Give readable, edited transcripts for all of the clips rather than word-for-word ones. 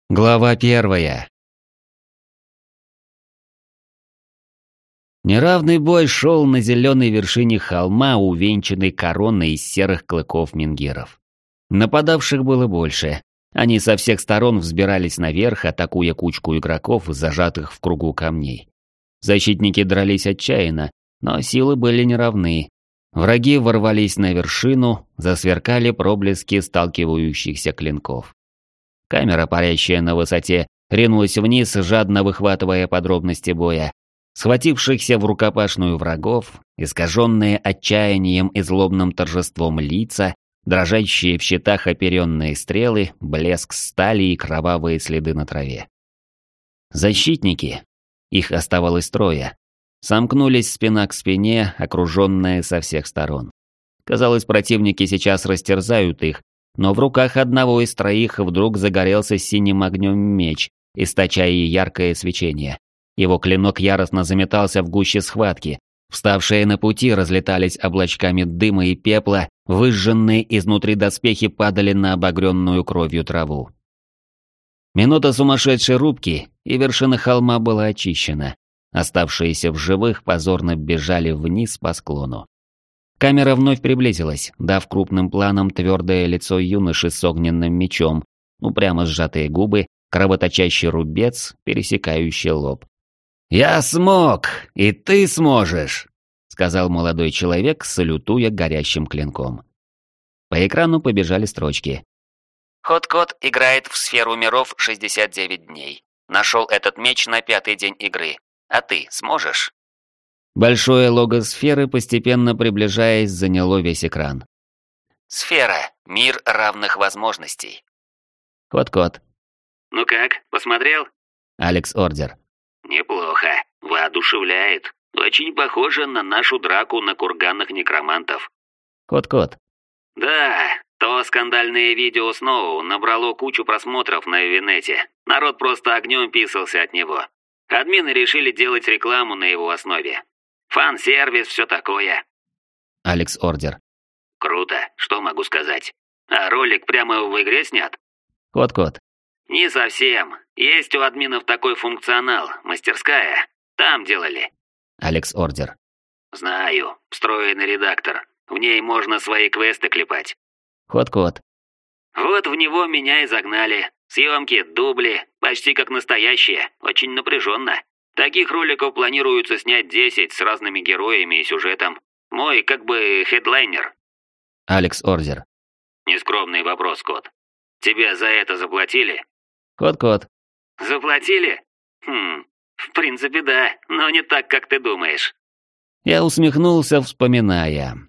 Глава 1. Неравный бой шел на зеленой вершине холма, увенчанной короной из серых клыков менгиров. Нападавших было больше. Они со всех сторон взбирались наверх, атакуя кучку игроков, зажатых в кругу камней. Защитники дрались отчаянно, но силы были неравны. Враги ворвались на вершину, засверкали проблески сталкивающихся клинков. Камера, парящая на высоте, ринулась вниз, жадно выхватывая подробности боя. Схватившихся в рукопашную врагов, искаженные отчаянием и злобным торжеством лица, дрожащие в щитах оперенные стрелы, блеск стали и кровавые следы на траве. Защитники, их оставалось трое, сомкнулись спина к спине, окруженные со всех сторон. Казалось, противники сейчас растерзают их, но в руках одного из троих вдруг загорелся синим огнем меч, источая яркое свечение. Его клинок яростно заметался в гуще схватки. Вставшие на пути разлетались облачками дыма и пепла, выжженные изнутри доспехи падали на обогренную кровью траву. Минута сумасшедшей рубки, и вершина холма была очищена. Оставшиеся в живых позорно бежали вниз по склону. Камера вновь приблизилась, дав крупным планом твердое лицо юноши с огненным мечом, упрямо сжатые губы, кровоточащий рубец, пересекающий лоб. «Я смог, и ты сможешь», — сказал молодой человек, салютуя горящим клинком. По экрану побежали строчки. Хот-Кот играет в сферу миров 69 дней. Нашел этот меч на 5-й день игры. А ты сможешь? Большое лого сферы, постепенно приближаясь, заняло весь экран. Сфера. Мир равных возможностей. Хот-Кот. Ну как, посмотрел? Алекс Ордер. Неплохо. Воодушевляет. Очень похоже на нашу драку на курганных некромантов. Хот-Кот. Да, то скандальное видео Сноу набрало кучу просмотров на Винете. Народ просто огнем писался от него. Админы решили делать рекламу на его основе. Фан-сервис, все такое. Алекс Ордер. Круто, что могу сказать. А ролик прямо в игре снят? Хот-Кот. Не совсем. Есть у админов такой функционал, мастерская. Там делали. Алекс Ордер. Знаю, встроенный редактор. В ней можно свои квесты клепать. Хот-Кот. Вот в него меня и загнали. Съемки, дубли, почти как настоящие, очень напряженно. Таких роликов планируется снять 10 с разными героями и сюжетом. Мой как бы хедлайнер. Алекс Ордер. Нескромный вопрос, Кот. Тебе за это заплатили? Хот-Кот. Заплатили? В принципе, да, но не так, как ты думаешь. Я усмехнулся, вспоминая.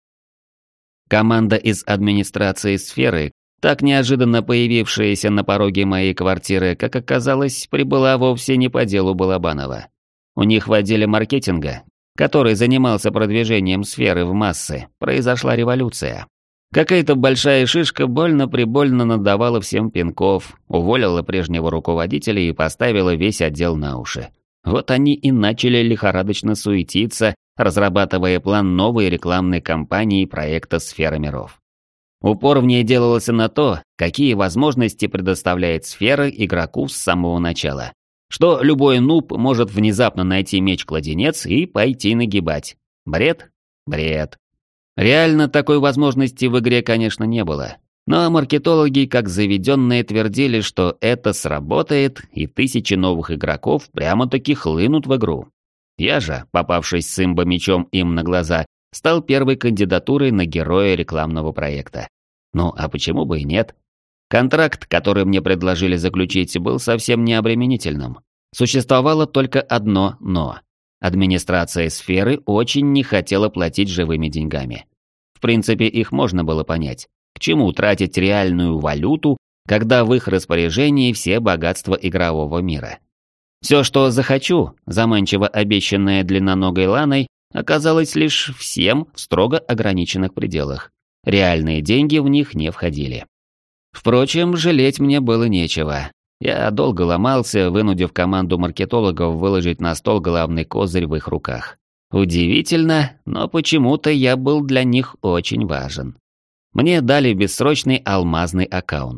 Команда из администрации сферы, так неожиданно появившаяся на пороге моей квартиры, как оказалось, прибыла вовсе не по делу Балабанова. У них в отделе маркетинга, который занимался продвижением сферы в массы, произошла революция. Какая-то большая шишка больно-прибольно надавала всем пинков, уволила прежнего руководителя и поставила весь отдел на уши. Вот они и начали лихорадочно суетиться, разрабатывая план новой рекламной кампании проекта «Сфера миров». Упор в ней делался на то, какие возможности предоставляет сфера игроку с самого начала. Что любой нуб может внезапно найти меч-кладенец и пойти нагибать. Бред? Бред. Реально такой возможности в игре, конечно, не было. Но маркетологи, как заведенные, твердили, что это сработает, и тысячи новых игроков прямо-таки хлынут в игру. Я же, попавшись с имбо-мечом им на глаза, стал первой кандидатурой на героя рекламного проекта. Ну, а почему бы и нет? Контракт, который мне предложили заключить, был совсем не обременительным. Существовало только одно «но». Администрация сферы очень не хотела платить живыми деньгами. В принципе, их можно было понять. К чему тратить реальную валюту, когда в их распоряжении все богатства игрового мира? Все, что захочу, заманчиво обещанное длинноногой Ланой, оказалось лишь всем в строго ограниченных пределах. Реальные деньги в них не входили. Впрочем, жалеть мне было нечего. Я долго ломался, вынудив команду маркетологов выложить на стол главный козырь в их руках. Удивительно, но почему-то я был для них очень важен. Мне дали бессрочный алмазный аккаунт.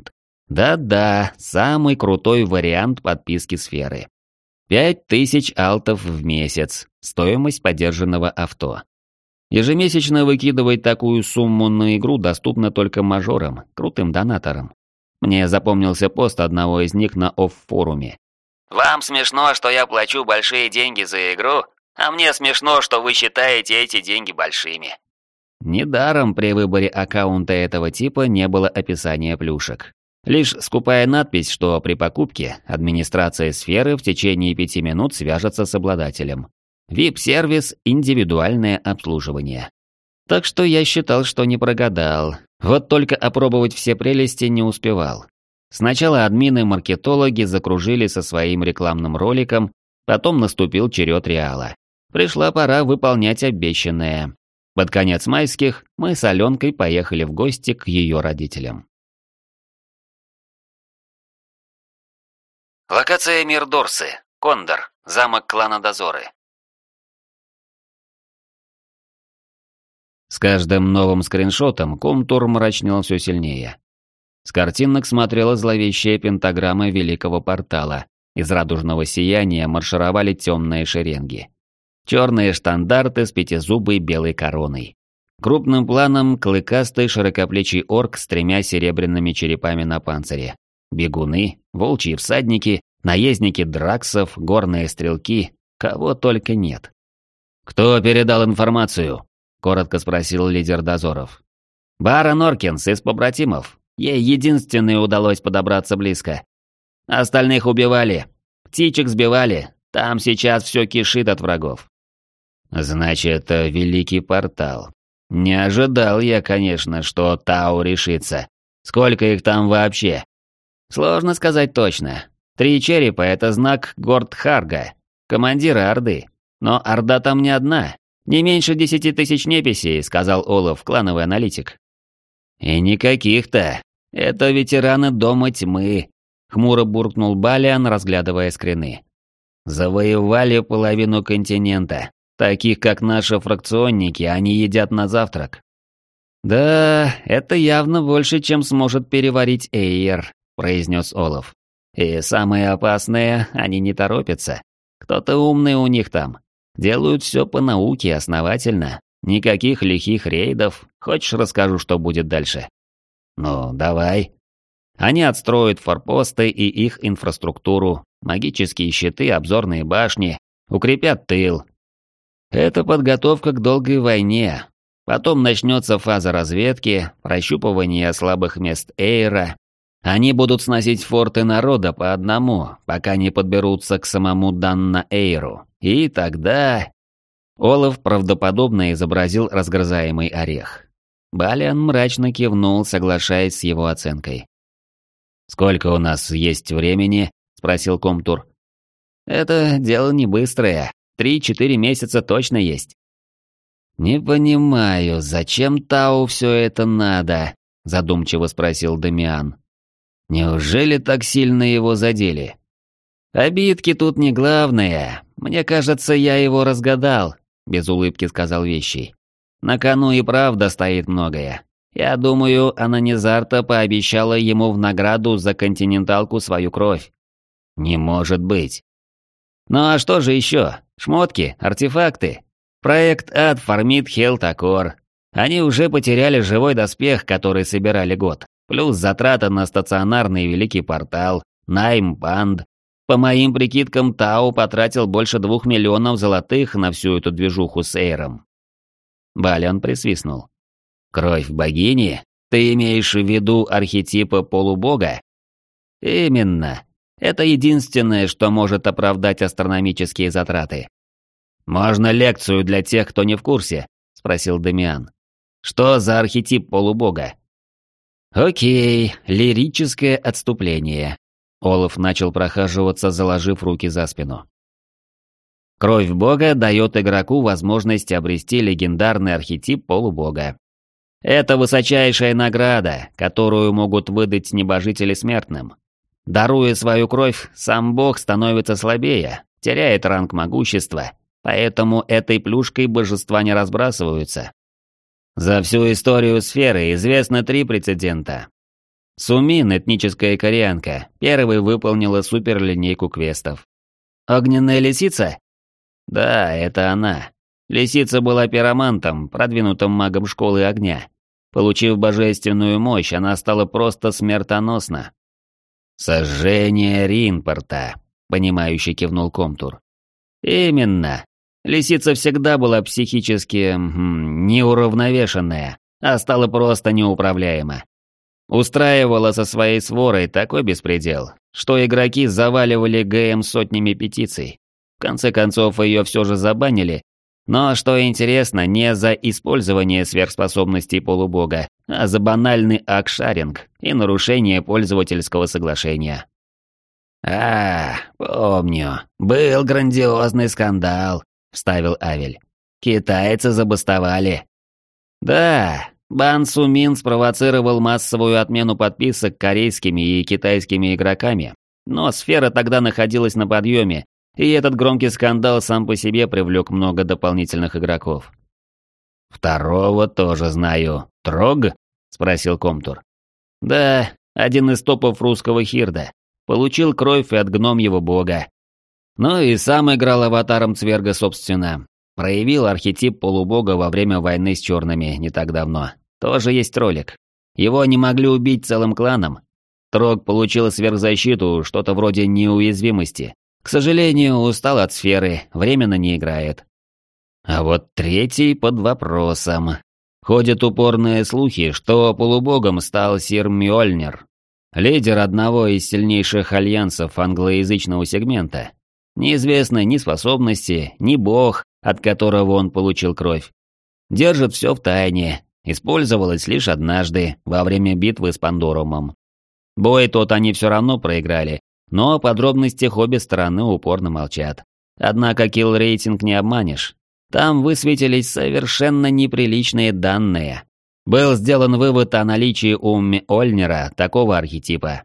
Да-да, самый крутой вариант подписки сферы. 5000 алтов в месяц, стоимость подержанного авто. Ежемесячно выкидывать такую сумму на игру доступно только мажорам, крутым донаторам. Мне запомнился пост одного из них на офф-форуме. «Вам смешно, что я плачу большие деньги за игру, а мне смешно, что вы считаете эти деньги большими». Недаром при выборе аккаунта этого типа не было описания плюшек. Лишь скупая надпись, что при покупке администрация сферы в течение 5 минут свяжется с обладателем. VIP-сервис – индивидуальное обслуживание. Так что я считал, что не прогадал. Вот только опробовать все прелести не успевал. Сначала админы-маркетологи закружили со своим рекламным роликом, потом наступил черед Реала. Пришла пора выполнять обещанное. Под конец майских мы с Аленкой поехали в гости к ее родителям. Локация Мир Дорсы. Кондор. Замок клана Дозоры. С каждым новым скриншотом Комтур мрачнел все сильнее. С картинок смотрела зловещая пентаграмма Великого Портала. Из радужного сияния маршировали темные шеренги. Черные штандарты с пятизубой белой короной. Крупным планом клыкастый широкоплечий орк с 3 серебряными черепами на панцире. Бегуны, волчьи всадники, наездники драксов, горные стрелки, кого только нет. «Кто передал информацию?» — коротко спросил лидер дозоров. «Барон Оркинс из побратимов. Ей единственной удалось подобраться близко. Остальных убивали, птичек сбивали, там сейчас все кишит от врагов». «Значит, Великий Портал. Не ожидал я, конечно, что Тау решится. Сколько их там вообще?» «Сложно сказать точно. 3 черепа — это знак Гордхарга, командира Орды. Но Орда там не одна. Не меньше 10 000 неписей», — сказал Олаф, клановый аналитик. «И никаких-то. Это ветераны Дома Тьмы», — хмуро буркнул Балиан, разглядывая скрины. «Завоевали половину континента. Таких, как наши фракционники, они едят на завтрак». «Да, это явно больше, чем сможет переварить Эйер», — произнес Олаф. «И самое опасное, они не торопятся. Кто-то умный у них там. Делают все по науке, основательно. Никаких лихих рейдов. Хочешь, расскажу, что будет дальше?» «Ну, давай». Они отстроят форпосты и их инфраструктуру, магические щиты, обзорные башни, укрепят тыл. Это подготовка к долгой войне. Потом начнется фаза разведки, прощупывания слабых мест Эйра. Они будут сносить форты народа по одному, пока не подберутся к самому Данна-Эйру. И тогда... Олаф правдоподобно изобразил разгрызаемый орех. Балиан мрачно кивнул, соглашаясь с его оценкой. «Сколько у нас есть времени?» — спросил Комтур. «Это дело не быстрое. 3-4 месяца точно есть». «Не понимаю, зачем Тау все это надо?» — задумчиво спросил Дамиан. «Неужели так сильно его задели?» «Обидки тут не главное. Мне кажется, я его разгадал», — без улыбки сказал Вещий. «На кону и правда стоит многое. Я думаю, Ананизарта пообещала ему в награду за континенталку свою кровь». «Не может быть». «Ну а что же еще? Шмотки, артефакты. Проект Ад фармит Хелтакор. Они уже потеряли живой доспех, который собирали год. Плюс затраты на стационарный Великий Портал, найм банд. По моим прикидкам, Тау потратил больше 2 миллионов золотых на всю эту движуху с Эйром». Балиан присвистнул. «Кровь богини? Ты имеешь в виду архетипа полубога?» «Именно. Это единственное, что может оправдать астрономические затраты». «Можно лекцию для тех, кто не в курсе?» — спросил Дамиан. «Что за архетип полубога?» «Окей, лирическое отступление». Олаф начал прохаживаться, заложив руки за спину. Кровь бога дает игроку возможность обрести легендарный архетип полубога. Это высочайшая награда, которую могут выдать небожители смертным. Даруя свою кровь, сам бог становится слабее, теряет ранг могущества, поэтому этой плюшкой божества не разбрасываются. За всю историю сферы известно 3 прецедента. Сумин, этническая кореянка, первой выполнила суперлинейку квестов. «Огненная лисица?» «Да, это она. Лисица была пиромантом, продвинутым магом школы огня. Получив божественную мощь, она стала просто смертоносна». «Сожжение Ринпорта», — понимающе кивнул Комтур. «Именно. Лисица всегда была психически неуравновешенная, а стала просто неуправляема. Устраивала со своей сворой такой беспредел, что игроки заваливали ГМ сотнями петиций. В конце концов, ее все же забанили, но, что интересно, не за использование сверхспособностей полубога, а за банальный акшаринг и нарушение пользовательского соглашения. Помню, был грандиозный скандал», — вставил Авель. «Китайцы забастовали». «Да, бан Сумин спровоцировал массовую отмену подписок корейскими и китайскими игроками, но сфера тогда находилась на подъеме, и этот громкий скандал сам по себе привлек много дополнительных игроков». «Второго тоже знаю. Трог?» — спросил Комтур. «Да, один из топов русского хирда. Получил кровь от гномьего бога. Ну и сам играл аватаром Цверга, собственно. Проявил архетип полубога во время войны с черными не так давно. Тоже есть ролик. Его не могли убить целым кланом. Трог получил сверхзащиту, что-то вроде неуязвимости. К сожалению, устал от сферы, временно не играет. А вот третий под вопросом. Ходят упорные слухи, что полубогом стал сир Мьёльнир, лидер одного из сильнейших альянсов англоязычного сегмента. Неизвестны ни способности, ни бог, от которого он получил кровь. Держит все в тайне, использовалось лишь однажды, во время битвы с Пандорумом. Бой тот они все равно проиграли, но о подробностях обе стороны упорно молчат. Однако килл-рейтинг не обманешь. Там высветились совершенно неприличные данные. Был сделан вывод о наличии у Мьёльнира такого архетипа.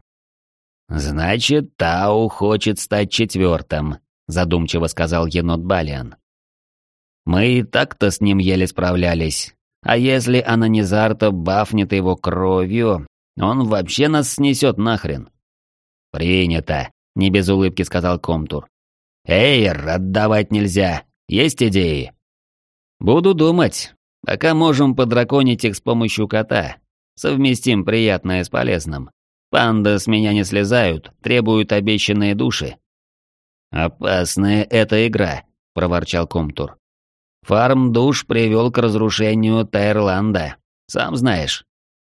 «Значит, Тау хочет стать четвертым», — задумчиво сказал енот Балиан. «Мы и так-то с ним еле справлялись. А если Ананизарто бафнет его кровью, он вообще нас снесет нахрен». «Принято», — не без улыбки сказал Комтур. «Эйр, отдавать нельзя. Есть идеи?» «Буду думать. Пока можем подраконить их с помощью кота. Совместим приятное с полезным. Панды с меня не слезают, требуют обещанные души». «Опасная эта игра», — проворчал Комтур. «Фарм душ привел к разрушению Тайрланда. Сам знаешь».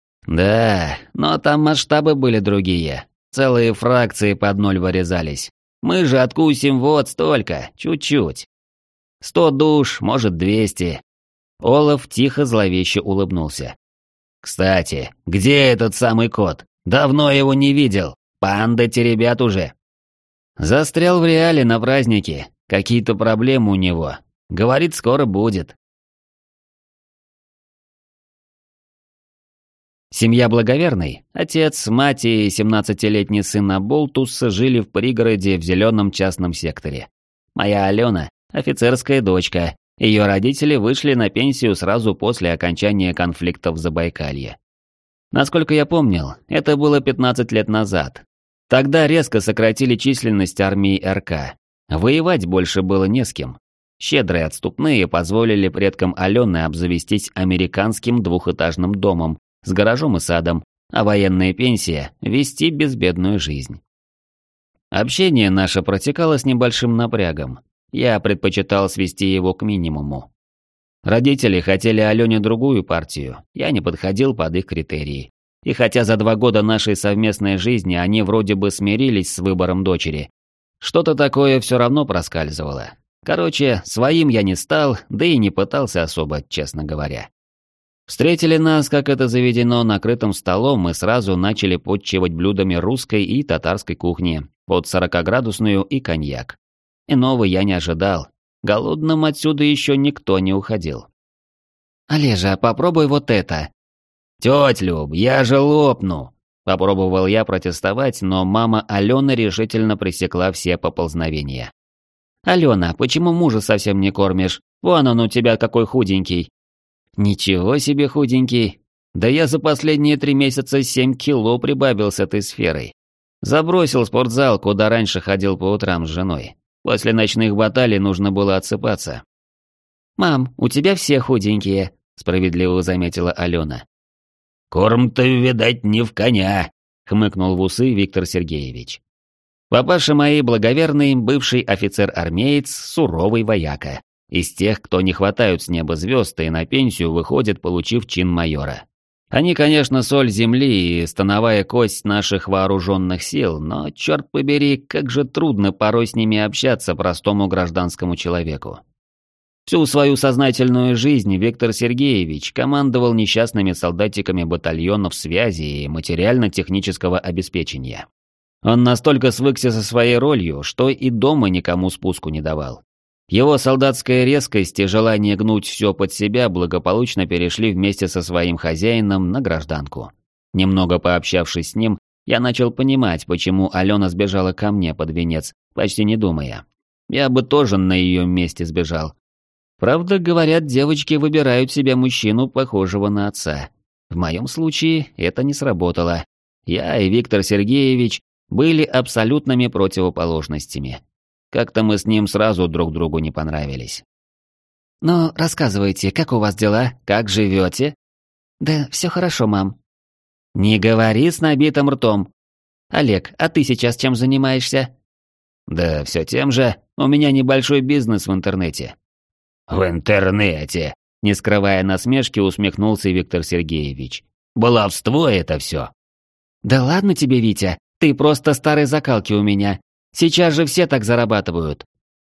«Да, но там масштабы были другие. Целые фракции под ноль вырезались. Мы же откусим вот столько, чуть-чуть. 100 душ, может 200. Олаф тихо зловеще улыбнулся. «Кстати, где этот самый кот? Давно его не видел. Панды теребят уже». «Застрял в реале на празднике. Какие-то проблемы у него. Говорит, скоро будет». Семья Благоверной, отец, мать и 17-летний сын Аболтус жили в пригороде в зеленом частном секторе. Моя Алена – офицерская дочка. Ее родители вышли на пенсию сразу после окончания конфликта в Забайкалье. Насколько я помнил, это было 15 лет назад. Тогда резко сократили численность армии РК. Воевать больше было не с кем. Щедрые отступные позволили предкам Алены обзавестись американским двухэтажным домом с гаражом и садом, а военная пенсия – вести безбедную жизнь. Общение наше протекало с небольшим напрягом. Я предпочитал свести его к минимуму. Родители хотели Алене другую партию, я не подходил под их критерии. И хотя за 2 года нашей совместной жизни они вроде бы смирились с выбором дочери, что-то такое все равно проскальзывало. Короче, своим я не стал, да и не пытался особо, честно говоря. Встретили нас, как это заведено, накрытым столом и сразу начали подчивать блюдами русской и татарской кухни, под 40-градусную и коньяк. Иного я не ожидал. Голодным отсюда еще никто не уходил. «Олежа, попробуй вот это». «Тёть Люб, я же лопну!» Попробовал я протестовать, но мама Алены решительно пресекла все поползновения. «Алена, почему мужа совсем не кормишь? Вон он у тебя какой худенький». «Ничего себе худенький. Да я за последние 3 месяца 7 кило прибавил с этой сферой. Забросил спортзал, куда раньше ходил по утрам с женой. После ночных баталий нужно было отсыпаться. «Мам, у тебя все худенькие», — справедливо заметила Алена. «Корм-то, видать, не в коня», — хмыкнул в усы Виктор Сергеевич. Папаша моей благоверный, бывший офицер-армеец, суровый вояка. Из тех, кто не хватают с неба звезд и на пенсию выходит, получив чин майора. Они, конечно, соль земли и становая кость наших вооруженных сил, но, черт побери, как же трудно порой с ними общаться простому гражданскому человеку. Всю свою сознательную жизнь Виктор Сергеевич командовал несчастными солдатиками батальонов связи и материально-технического обеспечения. Он настолько свыкся со своей ролью, что и дома никому спуску не давал. Его солдатская резкость и желание гнуть все под себя благополучно перешли вместе со своим хозяином на гражданку. Немного пообщавшись с ним, я начал понимать, почему Алена сбежала ко мне под венец, почти не думая. Я бы тоже на ее месте сбежал. Правда, говорят, девочки выбирают себе мужчину, похожего на отца. В моем случае это не сработало. Я и Виктор Сергеевич были абсолютными противоположностями. Как-то мы с ним сразу друг другу не понравились. «Ну, рассказывайте, как у вас дела? Как живете?» «Да все хорошо, мам». «Не говори с набитым ртом. Олег, а ты сейчас чем занимаешься?» «Да все тем же. У меня небольшой бизнес в интернете». «В интернете», — не скрывая насмешки, усмехнулся Виктор Сергеевич. «Баловство это все». «Да ладно тебе, Витя, ты просто старой закалки у меня. Сейчас же все так зарабатывают».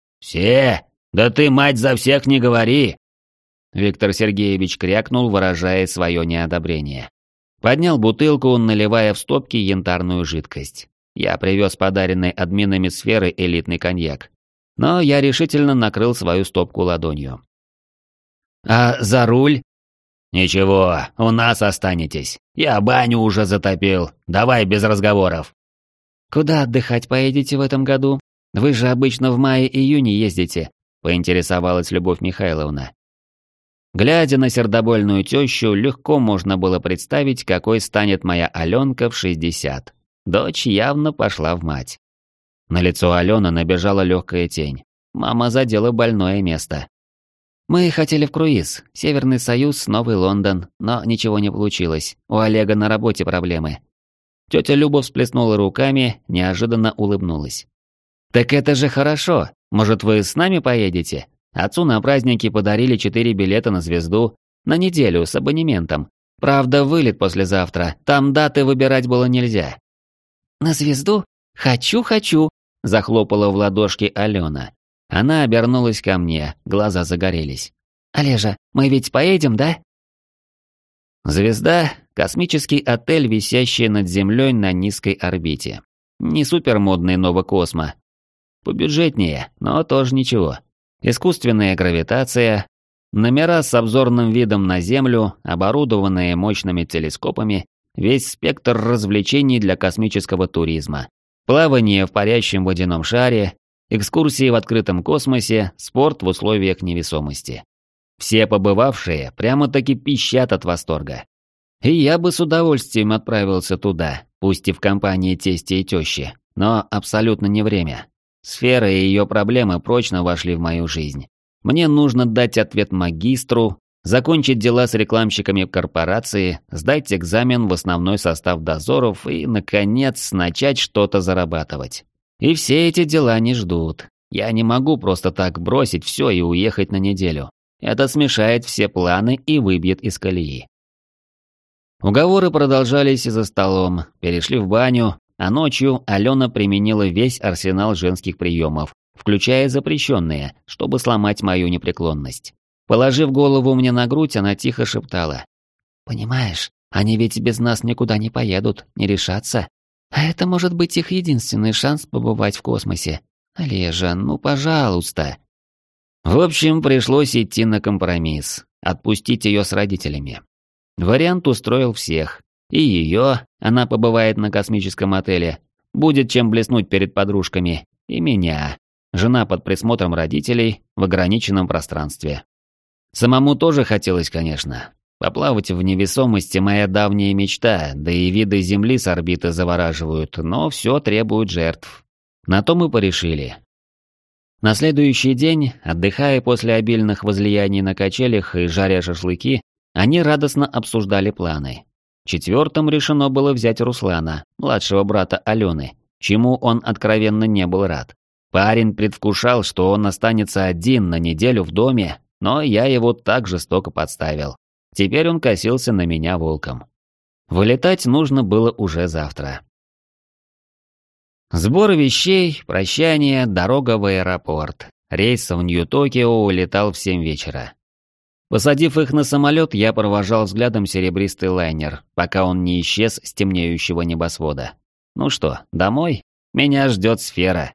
«Все? Да ты, мать, за всех не говори!» Виктор Сергеевич крякнул, выражая свое неодобрение. Поднял бутылку, наливая в стопки янтарную жидкость. Я привез подаренный админами сферы элитный коньяк. Но я решительно накрыл свою стопку ладонью. «А за руль?» «Ничего, у нас останетесь. Я баню уже затопил. Давай без разговоров». «Куда отдыхать поедете в этом году? Вы же обычно в мае-июне ездите», — поинтересовалась Любовь Михайловна. Глядя на сердобольную тещу, легко можно было представить, какой станет моя Аленка в 60. Дочь явно пошла в мать. На лицо Алены набежала легкая тень. Мама задела больное место. «Мы хотели в круиз, Северный Союз, Новый Лондон, но ничего не получилось, у Олега на работе проблемы». Тетя Люба всплеснула руками, неожиданно улыбнулась. «Так это же хорошо, может вы с нами поедете? Отцу на праздники подарили 4 билета на звезду, на неделю с абонементом. Правда, вылет послезавтра, там даты выбирать было нельзя». «На звезду? Хочу!» – захлопала в ладошки Алена. Она обернулась ко мне, глаза загорелись. «Олежа, мы ведь поедем, да?» Звезда – космический отель, висящий над Землей на низкой орбите. Не супермодный Новокосмо. Побюджетнее, но тоже ничего. Искусственная гравитация, номера с обзорным видом на Землю, оборудованные мощными телескопами, весь спектр развлечений для космического туризма. Плавание в парящем водяном шаре, экскурсии в открытом космосе, спорт в условиях невесомости. Все побывавшие прямо-таки пищат от восторга. И я бы с удовольствием отправился туда, пусть и в компании тести и тещи, но абсолютно не время. Сфера и ее проблемы прочно вошли в мою жизнь. Мне нужно дать ответ магистру, закончить дела с рекламщиками корпорации, сдать экзамен в основной состав дозоров и, наконец, начать что-то зарабатывать. И все эти дела не ждут. Я не могу просто так бросить все и уехать на неделю. Это смешает все планы и выбьет из колеи. Уговоры продолжались и за столом, перешли в баню, а ночью Алена применила весь арсенал женских приемов, включая запрещенные, чтобы сломать мою непреклонность. Положив голову мне на грудь, она тихо шептала. «Понимаешь, они ведь без нас никуда не поедут, не решатся. А это может быть их единственный шанс побывать в космосе. Олежа, ну пожалуйста». В общем, пришлось идти на компромисс, отпустить ее с родителями. Вариант устроил всех. И ее, она побывает на космическом отеле, будет чем блеснуть перед подружками, и меня, жена под присмотром родителей в ограниченном пространстве. Самому тоже хотелось, конечно. Поплавать в невесомости — моя давняя мечта, да и виды Земли с орбиты завораживают, но все требует жертв. На то мы порешили. На следующий день, отдыхая после обильных возлияний на качелях и жаря шашлыки, они радостно обсуждали планы. Четвертым решено было взять Руслана, младшего брата Алены, чему он откровенно не был рад. Парень предвкушал, что он останется один на неделю в доме, но я его так жестоко подставил. Теперь он косился на меня волком. Вылетать нужно было уже завтра. Сбор вещей, прощание, дорога в аэропорт. Рейс в Нью-Токио улетал в 7 вечера. Посадив их на самолет, я провожал взглядом серебристый лайнер, пока он не исчез с темнеющего небосвода. Ну что, домой? Меня ждет сфера.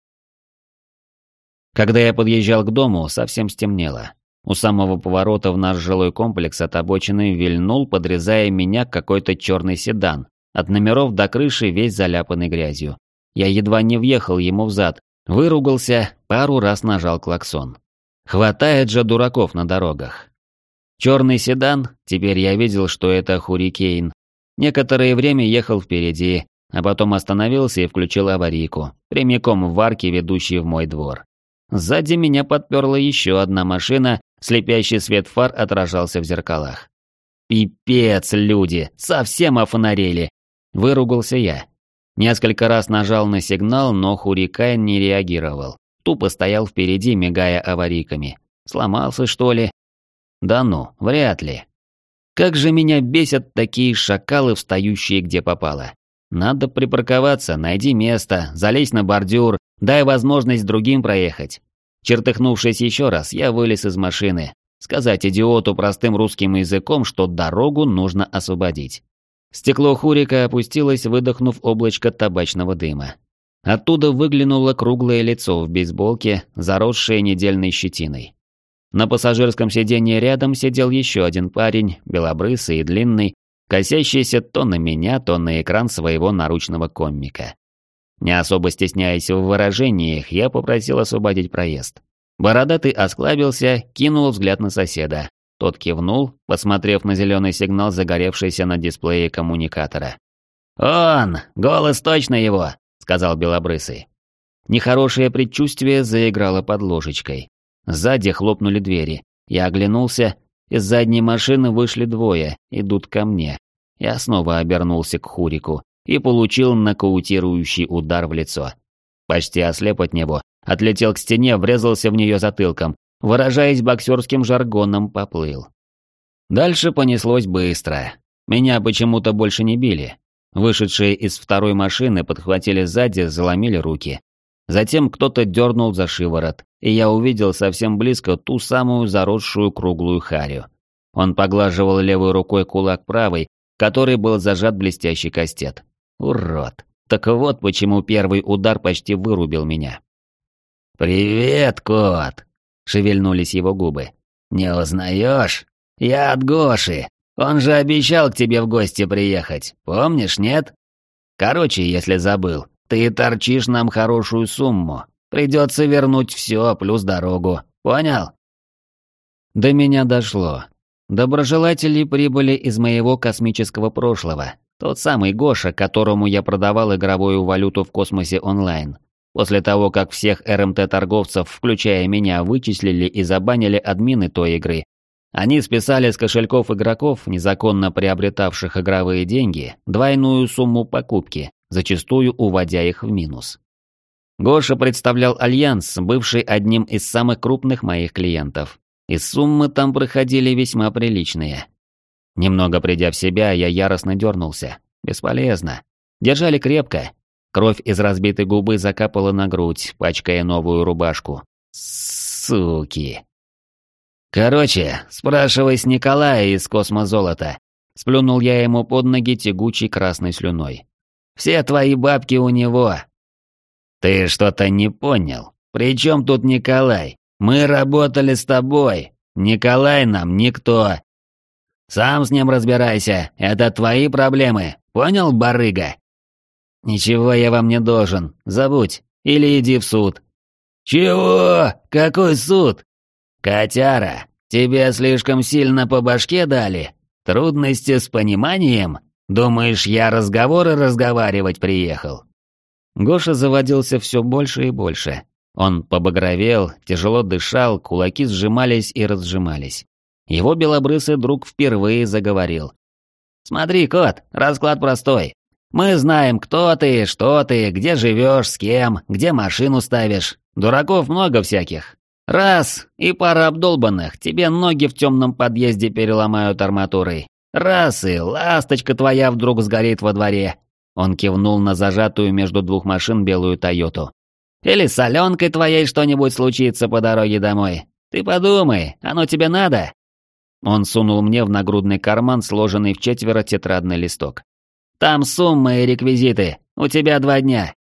Когда я подъезжал к дому, совсем стемнело. У самого поворота в наш жилой комплекс от обочины вильнул, подрезая меня какой-то черный седан, от номеров до крыши весь заляпанный грязью. Я едва не въехал ему взад, выругался, пару раз нажал клаксон. Хватает же дураков на дорогах. Черный седан, теперь я видел, что это Hurricane. Некоторое время ехал впереди, а потом остановился и включил аварийку, прямиком в арке, ведущей в мой двор. Сзади меня подперла еще одна машина, слепящий свет фар отражался в зеркалах. «Пипец, люди, совсем офонарели!» – выругался я. Несколько раз нажал на сигнал, но Hurricane не реагировал. Тупо стоял впереди, мигая аварийками. Сломался, что ли? Да ну, вряд ли. Как же меня бесят такие шакалы, встающие где попало. Надо припарковаться, найди место, залезь на бордюр, дай возможность другим проехать. Чертыхнувшись еще раз, я вылез из машины. Сказать идиоту простым русским языком, что дорогу нужно освободить. Стекло Хурика опустилось, выдохнув облачко табачного дыма. Оттуда выглянуло круглое лицо в бейсболке, заросшее недельной щетиной. На пассажирском сиденье рядом сидел еще один парень, белобрысый и длинный, косящийся то на меня, то на экран своего наручного коммика. Не особо стесняясь в выражениях, я попросил освободить проезд. Бородатый осклабился, кинул взгляд на соседа. Тот кивнул, посмотрев на зеленый сигнал, загоревшийся на дисплее коммуникатора. «Он! Голос точно его!» — сказал белобрысый. Нехорошее предчувствие заиграло под ложечкой. Сзади хлопнули двери. Я оглянулся, из задней машины вышли двое, идут ко мне. Я снова обернулся к Хурику и получил нокаутирующий удар в лицо. Почти ослеп от него, отлетел к стене, врезался в нее затылком, выражаясь боксерским жаргоном, поплыл. Дальше понеслось быстро. Меня почему-то больше не били. Вышедшие из второй машины подхватили сзади, заломили руки. Затем кто-то дернул за шиворот, и я увидел совсем близко ту самую заросшую круглую харю. Он поглаживал левой рукой кулак правой, в которой был зажат блестящий кастет. Урод. Так вот почему первый удар почти вырубил меня. «Привет, кот!» — шевельнулись его губы. «Не узнаешь? Я от Гоши. Он же обещал к тебе в гости приехать. Помнишь, нет? Короче, если забыл, ты торчишь нам хорошую сумму. Придется вернуть все, плюс дорогу. Понял?» До меня дошло. Доброжелатели прибыли из моего космического прошлого. Тот самый Гоша, которому я продавал игровую валюту в космосе онлайн. После того, как всех РМТ-торговцев, включая меня, вычислили и забанили админы той игры, они списали с кошельков игроков, незаконно приобретавших игровые деньги, двойную сумму покупки, зачастую уводя их в минус. Гоша представлял Альянс, бывший одним из самых крупных моих клиентов. И суммы там проходили весьма приличные. Немного придя в себя, я яростно дернулся. Бесполезно. Держали крепко. Кровь из разбитой губы закапала на грудь, пачкая новую рубашку. Суки. Короче, спрашивай с Николая из Космозолота. Сплюнул я ему под ноги тягучей красной слюной. Все твои бабки у него. Ты что-то не понял. При чем тут Николай? Мы работали с тобой. Николай нам никто. Сам с ним разбирайся. Это твои проблемы. Понял, барыга? Ничего я вам не должен. Забудь. Или иди в суд. Чего? Какой суд? Котяра, Тебе слишком сильно по башке дали? Трудности с пониманием? Думаешь, я разговоры разговаривать приехал?» Гоша заводился все больше и больше. Он побагровел, тяжело дышал, кулаки сжимались и разжимались. Его белобрысый друг впервые заговорил. «Смотри, кот, расклад простой. Мы знаем, кто ты, что ты, где живешь, с кем, где машину ставишь. Дураков много всяких. Раз, и пара обдолбанных, тебе ноги в темном подъезде переломают арматурой. Раз, и ласточка твоя вдруг сгорит во дворе». Он кивнул на зажатую между двух машин белую Тойоту. «Или с Аленкой твоей что-нибудь случится по дороге домой. Ты подумай, оно тебе надо?» Он сунул мне в нагрудный карман сложенный вчетверо тетрадный листок. «Там сумма и реквизиты. У тебя 2 дня».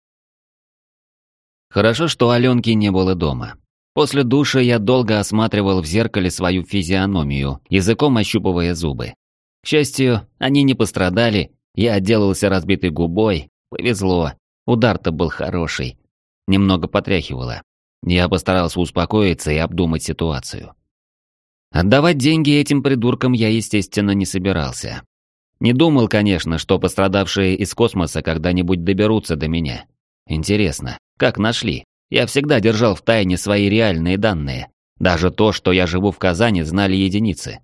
Хорошо, что Аленки не было дома. После душа я долго осматривал в зеркале свою физиономию, языком ощупывая зубы. К счастью, они не пострадали, я отделался разбитой губой. Повезло, удар-то был хороший. Немного потряхивало. Я постарался успокоиться и обдумать ситуацию. Отдавать деньги этим придуркам я, естественно, не собирался. Не думал, конечно, что пострадавшие из космоса когда-нибудь доберутся до меня. Интересно, как нашли? Я всегда держал в тайне свои реальные данные. Даже то, что я живу в Казани, знали единицы.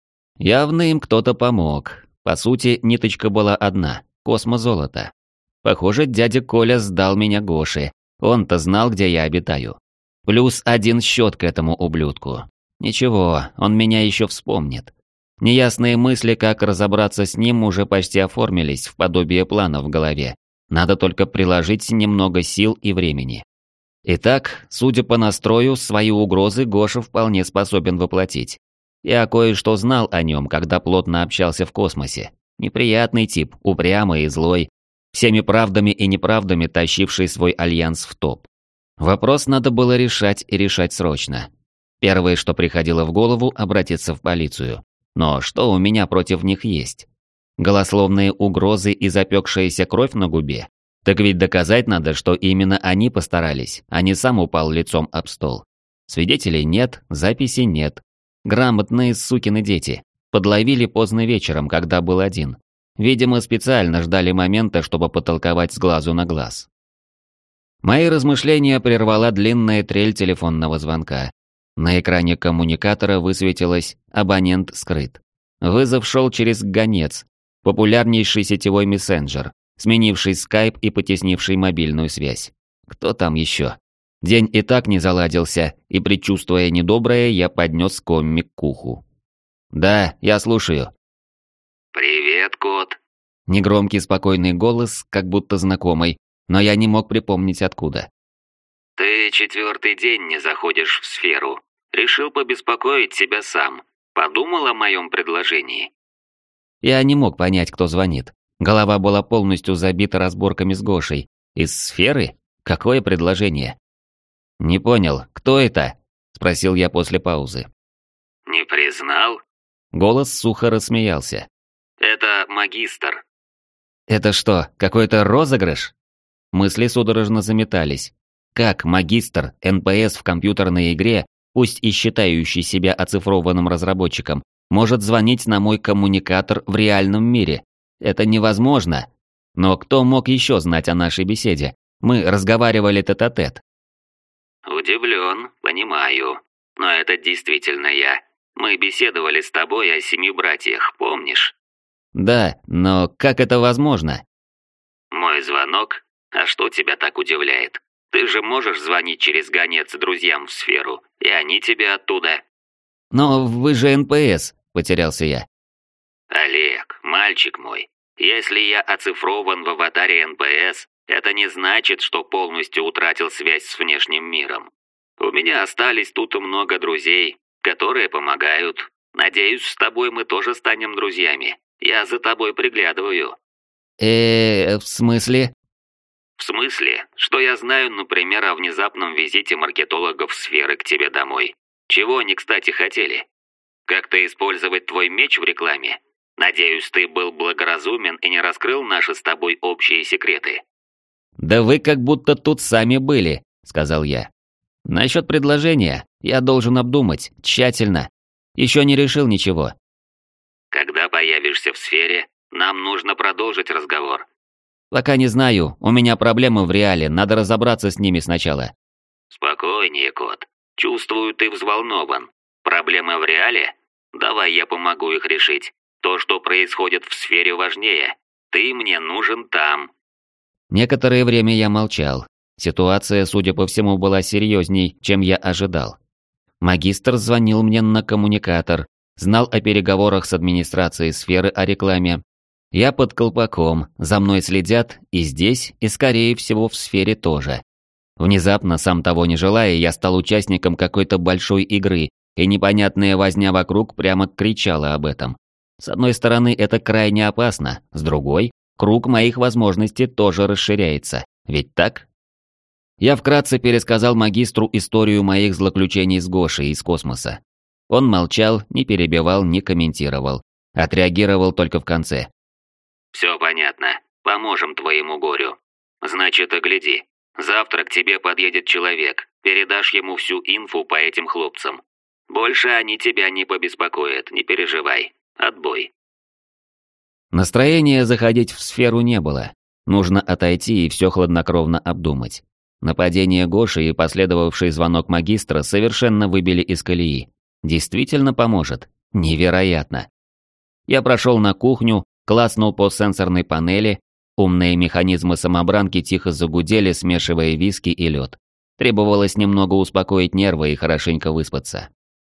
Явно им кто-то помог. По сути, ниточка была одна – космозолото. Похоже, дядя Коля сдал меня Гоше. Он-то знал, где я обитаю. Плюс 1 счет к этому ублюдку. Ничего, он меня еще вспомнит. Неясные мысли, как разобраться с ним, уже почти оформились в подобие плана в голове. Надо только приложить немного сил и времени. Итак, судя по настрою, свои угрозы Гоша вполне способен воплотить. Я кое-что знал о нем, когда плотно общался в космосе. Неприятный тип, упрямый и злой, всеми правдами и неправдами тащивший свой альянс в топ. Вопрос надо было решать и решать срочно. Первое, что приходило в голову, обратиться в полицию. Но что у меня против них есть? Голословные угрозы и запекшаяся кровь на губе? Так ведь доказать надо, что именно они постарались, а не сам упал лицом об стол. Свидетелей нет, записи нет. Грамотные сукины дети. Подловили поздно вечером, когда был один. Видимо, специально ждали момента, чтобы потолковать с глазу на глаз. Мои размышления прервала длинная трель телефонного звонка. На экране коммуникатора высветилось «Абонент скрыт». Вызов шел через гонец, популярнейший сетевой мессенджер, сменивший скайп и потеснивший мобильную связь. Кто там еще? День и так не заладился, и, предчувствуя недоброе, я поднес комми к уху. «Да, я слушаю». «Привет, кот». Негромкий спокойный голос, как будто знакомый, но я не мог припомнить откуда. «Ты 4-й день не заходишь в сферу. Решил побеспокоить тебя сам. Подумал о моем предложении?» Я не мог понять, кто звонит. Голова была полностью забита разборками с Гошей. Из сферы? Какое предложение? «Не понял, кто это?» – спросил я после паузы. «Не признал?» Голос сухо рассмеялся. «Это магистр». «Это что, какой-то розыгрыш?» Мысли судорожно заметались. Как магистр НПС в компьютерной игре, пусть и считающий себя оцифрованным разработчиком, может звонить на мой коммуникатор в реальном мире? Это невозможно. Но кто мог еще знать о нашей беседе? Мы разговаривали тет-а-тет. «Удивлен, понимаю. Но это действительно я. Мы беседовали с тобой о 7 братьях, помнишь?» Да, но как это возможно? «Мой звонок? А что тебя так удивляет? Ты же можешь звонить через гонец друзьям в сферу, и они тебе оттуда». Но вы же НПС, потерялся я. «Олег, мальчик мой, если я оцифрован в аватаре НПС, это не значит, что полностью утратил связь с внешним миром. У меня остались тут много друзей, которые помогают. Надеюсь, с тобой мы тоже станем друзьями. Я за тобой приглядываю». В смысле? «В смысле, что я знаю, например, о внезапном визите маркетологов сферы к тебе домой. Чего они, кстати, хотели? Как-то использовать твой меч в рекламе? Надеюсь, ты был благоразумен и не раскрыл наши с тобой общие секреты». «Да вы как будто тут сами были», — сказал я. «Насчет предложения. Я должен обдумать, тщательно. Еще не решил ничего. Когда появишься в сфере, нам нужно продолжить разговор. Пока не знаю, у меня проблемы в реале, надо разобраться с ними сначала. Спокойнее, кот. Чувствую, ты взволнован. Проблемы в реале? Давай я помогу их решить. То, что происходит в сфере, важнее. Ты мне нужен там. Некоторое время я молчал. Ситуация, судя по всему, была серьезней, чем я ожидал. Магистр звонил мне на коммуникатор, знал о переговорах с администрацией сферы о рекламе. Я под колпаком, за мной следят и здесь, и скорее всего в сфере тоже. Внезапно, сам того не желая, я стал участником какой-то большой игры, и непонятная возня вокруг прямо кричала об этом. С одной стороны, это крайне опасно, с другой, круг моих возможностей тоже расширяется. Ведь так? Я вкратце пересказал магистру историю моих злоключений с Гошей из космоса. Он молчал, не перебивал, не комментировал. Отреагировал только в конце. Все понятно. Поможем твоему горю. Значит, огляди. Завтра к тебе подъедет человек. Передашь ему всю инфу по этим хлопцам. Больше они тебя не побеспокоят, не переживай. Отбой. Настроения заходить в сферу не было. Нужно отойти и все хладнокровно обдумать. Нападение Гоши и последовавший звонок магистра совершенно выбили из колеи. Действительно поможет? Невероятно. Я прошел на кухню, клацнул по сенсорной панели, умные механизмы самобранки тихо загудели, смешивая виски и лед. Требовалось немного успокоить нервы и хорошенько выспаться.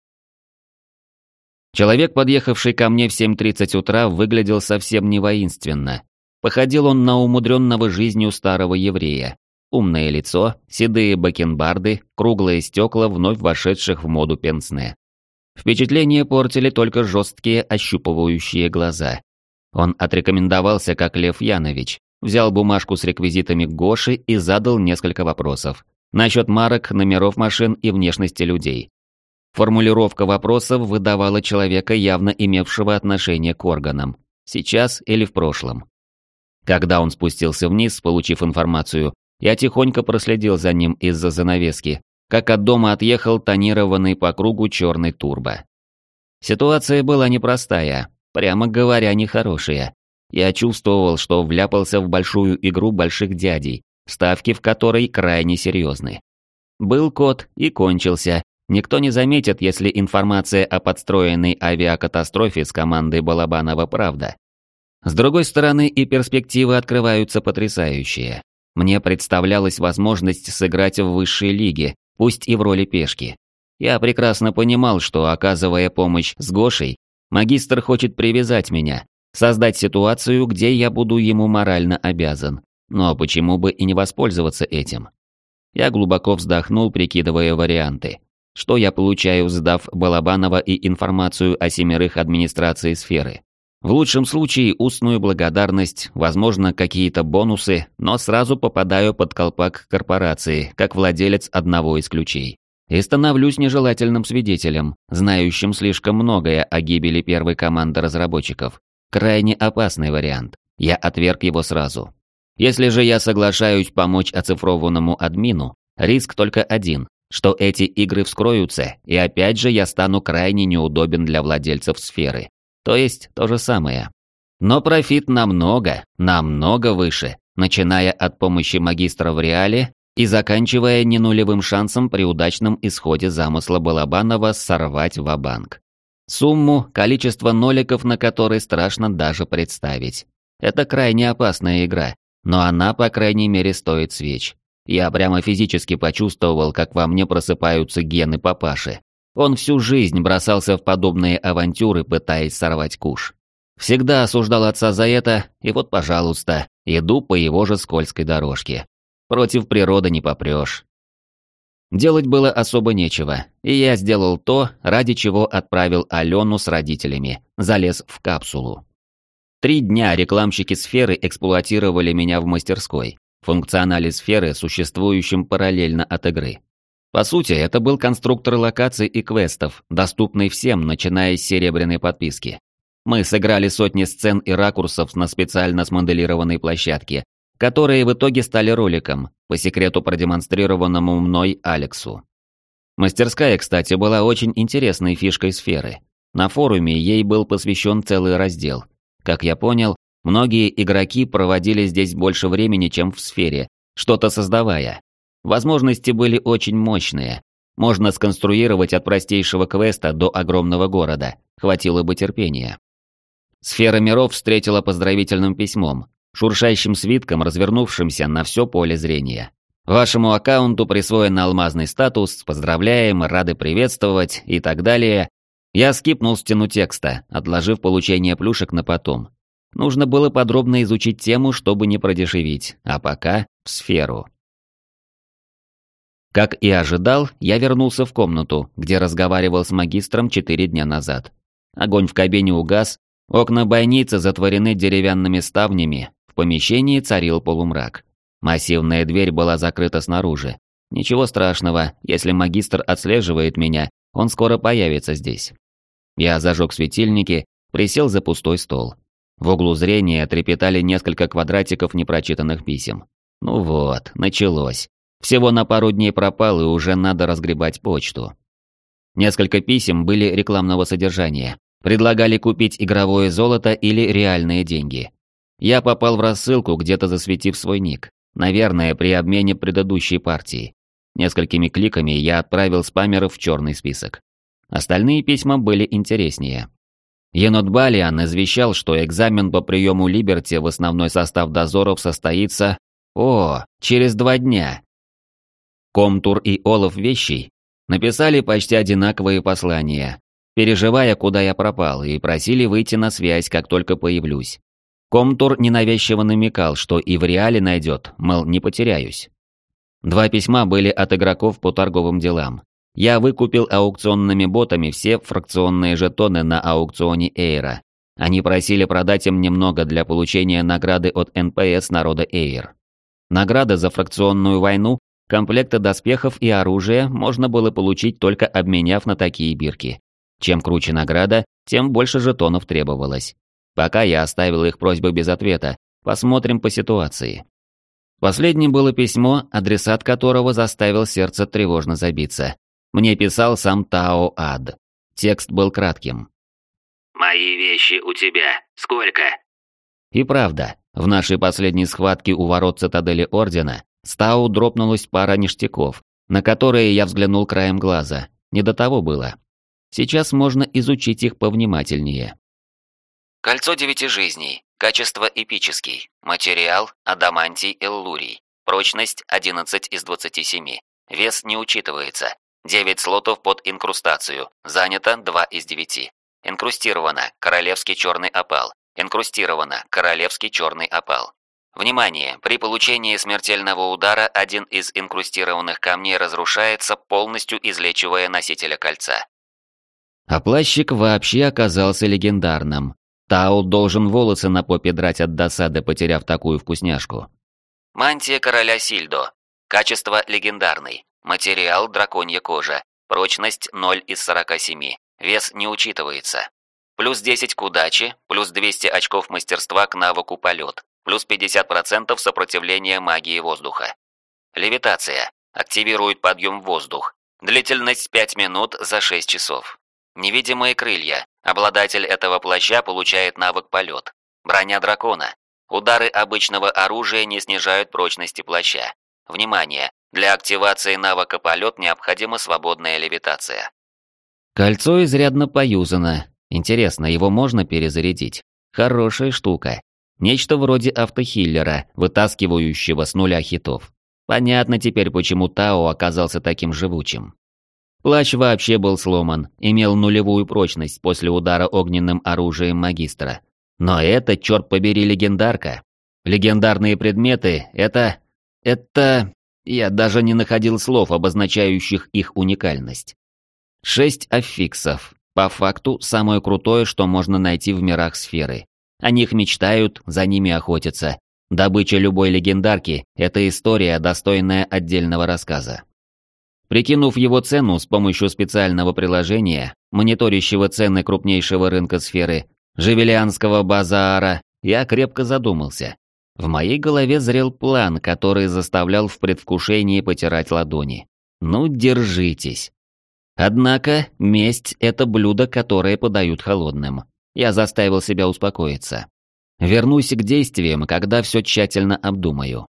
Человек, подъехавший ко мне в 7:30 утра, выглядел совсем не воинственно. Походил он на умудренного жизнью старого еврея. Умное лицо, седые бакенбарды, круглые стекла вновь вошедших в моду пенсне. Впечатление портили только жесткие ощупывающие глаза. Он отрекомендовался как Лев Янович, взял бумажку с реквизитами Гоши и задал несколько вопросов. Насчет марок, номеров машин и внешности людей. Формулировка вопросов выдавала человека, явно имевшего отношение к органам. Сейчас или в прошлом. Когда он спустился вниз, получив информацию, я тихонько проследил за ним из-за занавески, как от дома отъехал тонированный по кругу черный турбо. Ситуация была непростая, прямо говоря, нехорошая. Я чувствовал, что вляпался в большую игру больших дядей, ставки в которой крайне серьезны. Был код и кончился. Никто не заметит, если информация о подстроенной авиакатастрофе с командой Балабанова правда. С другой стороны, и перспективы открываются потрясающие. Мне представлялась возможность сыграть в высшей лиге, пусть и в роли пешки. Я прекрасно понимал, что, оказывая помощь с Гошей, магистр хочет привязать меня, создать ситуацию, где я буду ему морально обязан. Но почему бы и не воспользоваться этим? Я глубоко вздохнул, прикидывая варианты. Что я получаю, сдав Балабанова и информацию о 7 администрации сферы? В лучшем случае устную благодарность, возможно, какие-то бонусы, но сразу попадаю под колпак корпорации, как владелец одного из ключей. И становлюсь нежелательным свидетелем, знающим слишком многое о гибели первой команды разработчиков. Крайне опасный вариант. Я отверг его сразу. Если же я соглашаюсь помочь оцифрованному админу, риск только один, что эти игры вскроются, и опять же я стану крайне неудобен для владельцев сферы. То есть то же самое. Но профит намного, намного выше, начиная от помощи магистра в реале и заканчивая ненулевым шансом при удачном исходе замысла Балабанова сорвать ва-банк. Сумму, количество ноликов, на которой страшно даже представить. Это крайне опасная игра, но она, по крайней мере, стоит свеч. Я прямо физически почувствовал, как во мне просыпаются гены папаши. Он всю жизнь бросался в подобные авантюры, пытаясь сорвать куш. Всегда осуждал отца за это, и вот, пожалуйста, иду по его же скользкой дорожке. Против природы не попрешь. Делать было особо нечего, и я сделал то, ради чего отправил Алену с родителями, залез в капсулу. 3 дня рекламщики сферы эксплуатировали меня в мастерской, функционале сферы, существующем параллельно от игры. По сути, это был конструктор локаций и квестов, доступный всем, начиная с серебряной подписки. Мы сыграли сотни сцен и ракурсов на специально смоделированной площадке, которые в итоге стали роликом, по секрету продемонстрированному мной Алексу. Мастерская, кстати, была очень интересной фишкой сферы. На форуме ей был посвящен целый раздел. Как я понял, многие игроки проводили здесь больше времени, чем в сфере, что-то создавая. Возможности были очень мощные. Можно сконструировать от простейшего квеста до огромного города. Хватило бы терпения. Сфера миров встретила поздравительным письмом, шуршащим свитком, развернувшимся на все поле зрения. Вашему аккаунту присвоен алмазный статус, поздравляем, рады приветствовать и так далее. Я скипнул стену текста, отложив получение плюшек на потом. Нужно было подробно изучить тему, чтобы не продешевить, а пока в сферу. Как и ожидал, я вернулся в комнату, где разговаривал с магистром 4 дня назад. Огонь в кабине угас, окна бойницы затворены деревянными ставнями, в помещении царил полумрак. Массивная дверь была закрыта снаружи. Ничего страшного, если магистр отслеживает меня, он скоро появится здесь. Я зажег светильники, присел за пустой стол. В углу зрения трепетали несколько квадратиков непрочитанных писем. Ну вот, началось. Всего на пару дней пропал, и уже надо разгребать почту. Несколько писем были рекламного содержания. Предлагали купить игровое золото или реальные деньги. Я попал в рассылку, где-то засветив свой ник. Наверное, при обмене предыдущей партии. Несколькими кликами я отправил спамеров в черный список. Остальные письма были интереснее. Енот Балиан извещал, что экзамен по приему Либерти в основной состав дозоров состоится... через 2 дня. Комтур и Олаф Вещий написали почти одинаковые послания, переживая, куда я пропал, и просили выйти на связь, как только появлюсь. Комтур ненавязчиво намекал, что и в реале найдет, мол, не потеряюсь. 2 письма были от игроков по торговым делам. Я выкупил аукционными ботами все фракционные жетоны на аукционе Эйра. Они просили продать им немного для получения награды от НПС народа Эйр. Награда за фракционную войну, комплекты доспехов и оружия можно было получить, только обменяв на такие бирки. Чем круче награда, тем больше жетонов требовалось. Пока я оставил их просьбы без ответа, посмотрим по ситуации. Последним было письмо, адресат которого заставил сердце тревожно забиться. Мне писал сам Тао Ад. Текст был кратким. «Мои вещи у тебя. Сколько?» И правда, в нашей последней схватке у ворот цитадели Ордена с Тау дропнулась пара ништяков, на которые я взглянул краем глаза. Не до того было. Сейчас можно изучить их повнимательнее. Кольцо 9 жизней. Качество эпический. Материал адамантий эллурий. Прочность 11 из 27. Вес не учитывается. 9 слотов под инкрустацию. Занято 2 из 9. Инкрустировано королевский черный опал. Инкрустировано королевский черный опал. Внимание! При получении смертельного удара один из инкрустированных камней разрушается, полностью излечивая носителя кольца. А плащик вообще оказался легендарным. Тау должен волосы на попе драть от досады, потеряв такую вкусняшку. Мантия короля Сильдо. Качество легендарный. Материал драконья кожа. Прочность 0 из 47. Вес не учитывается. Плюс 10 к удаче, плюс 200 очков мастерства к навыку полет, плюс 50% сопротивления магии воздуха. Левитация. Активирует подъем в воздух. Длительность 5 минут за 6 часов. Невидимые крылья. Обладатель этого плаща получает навык полет. Броня дракона. Удары обычного оружия не снижают прочности плаща. Внимание! Для активации навыка полет необходима свободная левитация. Кольцо изрядно поюзано. Интересно, его можно перезарядить? Хорошая штука. Нечто вроде автохиллера, вытаскивающего с нуля хитов. Понятно теперь, почему Тао оказался таким живучим. Плащ вообще был сломан, имел нулевую прочность после удара огненным оружием магистра. Но это, черт побери, легендарка. Легендарные предметы — это... Я даже не находил слов, обозначающих их уникальность. 6 аффиксов. По факту, самое крутое, что можно найти в мирах сферы. О них мечтают, за ними охотятся. Добыча любой легендарки – это история, достойная отдельного рассказа. Прикинув его цену с помощью специального приложения, мониторящего цены крупнейшего рынка сферы, Живелианского базара, я крепко задумался. В моей голове зрел план, который заставлял в предвкушении потирать ладони. Ну, держитесь. Однако месть – это блюдо, которое подают холодным. Я заставил себя успокоиться. Вернусь к действиям, когда все тщательно обдумаю.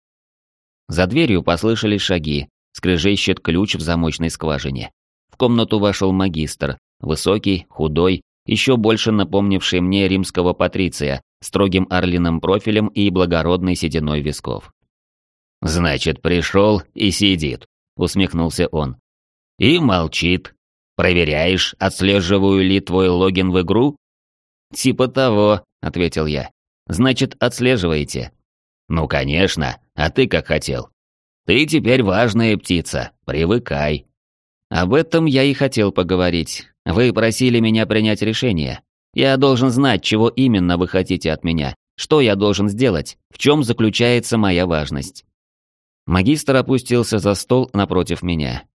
За дверью послышались шаги, скрежещет ключ в замочной скважине. В комнату вошел магистр, высокий, худой, еще больше напомнивший мне римского патриция, строгим орлиным профилем и благородной сединой висков. «Значит, пришел и сидит», — усмехнулся он. «И молчит. Проверяешь, отслеживаю ли твой логин в игру?» «Типа того», — ответил я. «Значит, отслеживаете?» «Ну, конечно. А ты как хотел? Ты теперь важная птица. Привыкай». «Об этом я и хотел поговорить. Вы просили меня принять решение. Я должен знать, чего именно вы хотите от меня. Что я должен сделать? В чем заключается моя важность?» Магистр опустился за стол напротив меня.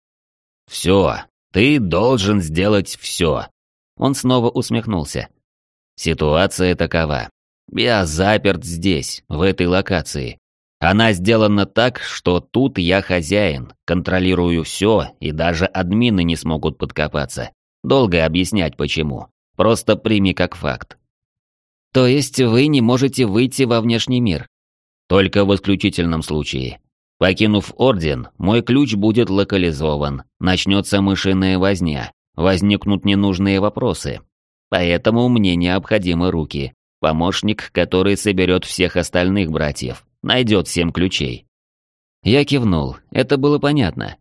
«Все. Ты должен сделать все». Он снова усмехнулся. «Ситуация такова. Я заперт здесь, в этой локации. Она сделана так, что тут я хозяин, контролирую все, и даже админы не смогут подкопаться. Долго объяснять почему. Просто прими как факт». «То есть вы не можете выйти во внешний мир?» «Только в исключительном случае. Покинув Орден, мой ключ будет локализован, начнется мышиная возня, возникнут ненужные вопросы. Поэтому мне необходимы руки. Помощник, который соберет всех остальных братьев, найдет 7 ключей». Я кивнул, это было понятно.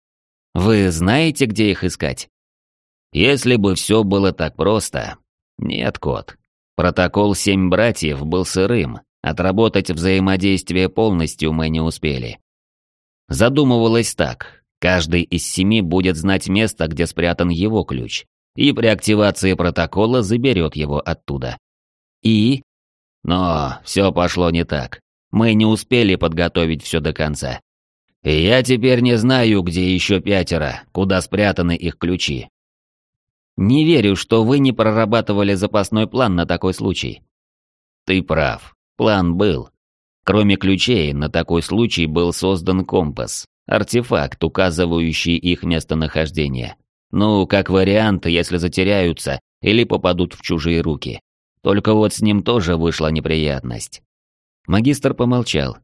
«Вы знаете, где их искать?» «Если бы все было так просто...» «Нет, кот. Протокол 7 братьев был сырым, отработать взаимодействие полностью мы не успели. Задумывалось так. Каждый из 7 будет знать место, где спрятан его ключ, и при активации протокола заберет его оттуда. И? Но все пошло не так. Мы не успели подготовить все до конца. И я теперь не знаю, где еще 5, куда спрятаны их ключи». «Не верю, что вы не прорабатывали запасной план на такой случай». «Ты прав. План был. Кроме ключей, на такой случай был создан компас, артефакт, указывающий их местонахождение. Ну, как вариант, если затеряются или попадут в чужие руки. Только вот с ним тоже вышла неприятность». Магистр помолчал.